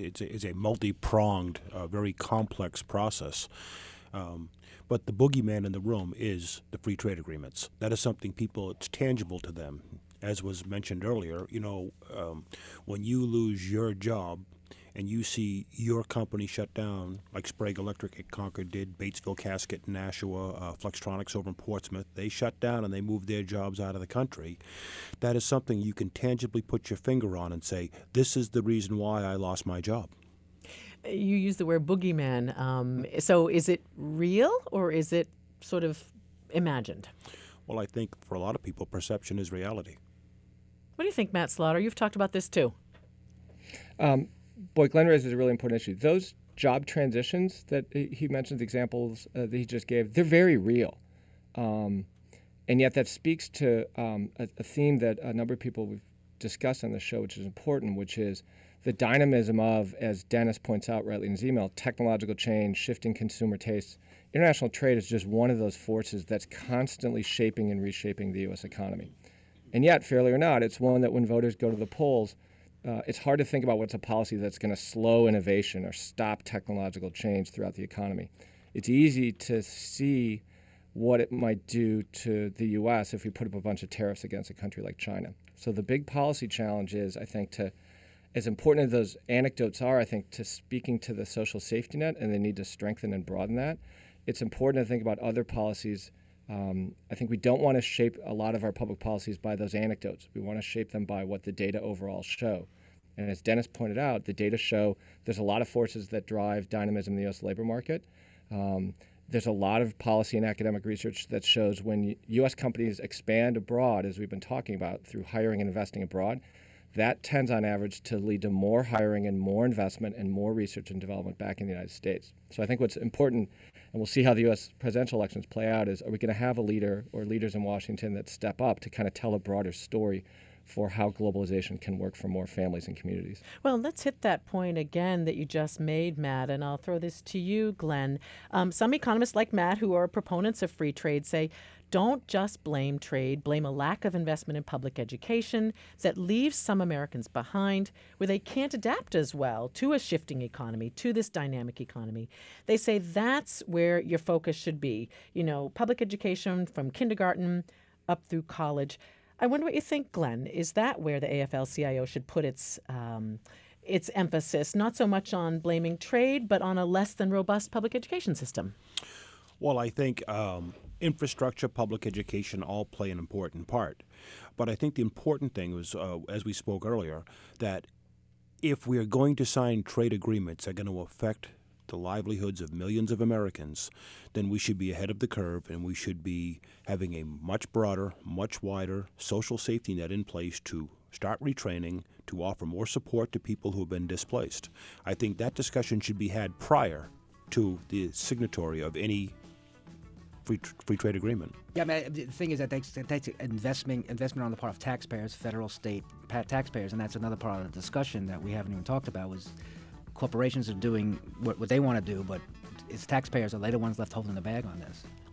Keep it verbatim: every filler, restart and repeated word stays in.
it's a, it's a multi-pronged, uh, very complex process. Um, but the boogeyman in the room is the free trade agreements. That is something people, it's tangible to them. As was mentioned earlier, you know, um, when you lose your job and you see your company shut down, like Sprague Electric at Concord did, Batesville Casket in Nashua, uh, Flextronics over in Portsmouth, they shut down and they moved their jobs out of the country. That is something you can tangibly put your finger on and say, this is the reason why I lost my job. You use the word boogeyman. Um, so is it real or is it sort of imagined? Well, I think for a lot of people, perception is reality. What do you think, Matt Slaughter? You've talked about this too. Um, boy, Glenn raises a really important issue. Those job transitions that he mentions, examples uh, that he just gave, they're very real. Um, and yet that speaks to um, a, a theme that a number of people we've discussed on the show, which is important, which is the dynamism of, as Dennis points out rightly in his email, technological change, shifting consumer tastes. International trade is just one of those forces that's constantly shaping and reshaping the U S economy. And yet, fairly or not, it's one that when voters go to the polls, uh, it's hard to think about what's a policy that's going to slow innovation or stop technological change throughout the economy. It's easy to see what it might do to the U S if we put up a bunch of tariffs against a country like China. So the big policy challenge is, I think, to, as important as those anecdotes are, I think, to speaking to the social safety net and the need to strengthen and broaden that, it's important to think about other policies. Um, I think we don't want to shape a lot of our public policies by those anecdotes. We want to shape them by what the data overall show. And as Dennis pointed out, the data show there's a lot of forces that drive dynamism in the U S labor market. Um, there's a lot of policy and academic research that shows when U S companies expand abroad, as we've been talking about, through hiring and investing abroad, that tends on average to lead to more hiring and more investment and more research and development back in the United States. So I think what's important, and we'll see how the U S presidential elections play out, is are we going to have a leader or leaders in Washington that step up to kind of tell a broader story for how globalization can work for more families and communities? Well, let's hit that point again that you just made, Matt, and I'll throw this to you, Glenn. Um, some economists like Matt, who are proponents of free trade, say, don't just blame trade, blame a lack of investment in public education that leaves some Americans behind, where they can't adapt as well to a shifting economy, to this dynamic economy. They say that's where your focus should be. You know, public education from kindergarten up through college. I wonder what you think, Glenn. Is that where the A F L C I O should put its um, its emphasis, not so much on blaming trade, but on a less than robust public education system? Well, I think um, infrastructure, public education all play an important part. But I think the important thing was, uh, as we spoke earlier, that if we are going to sign trade agreements that are going to affect the livelihoods of millions of Americans, then we should be ahead of the curve and we should be having a much broader, much wider social safety net in place to start retraining, to offer more support to people who have been displaced. I think that discussion should be had prior to the signatory of any free tr- free trade agreement. Yeah, I mean, the thing is that takes, that takes investment investment on the part of taxpayers, federal, state pa- taxpayers, and that's another part of the discussion that we haven't even talked about. Was corporations are doing what, what they want to do, but it's taxpayers are they the ones left holding the bag on this?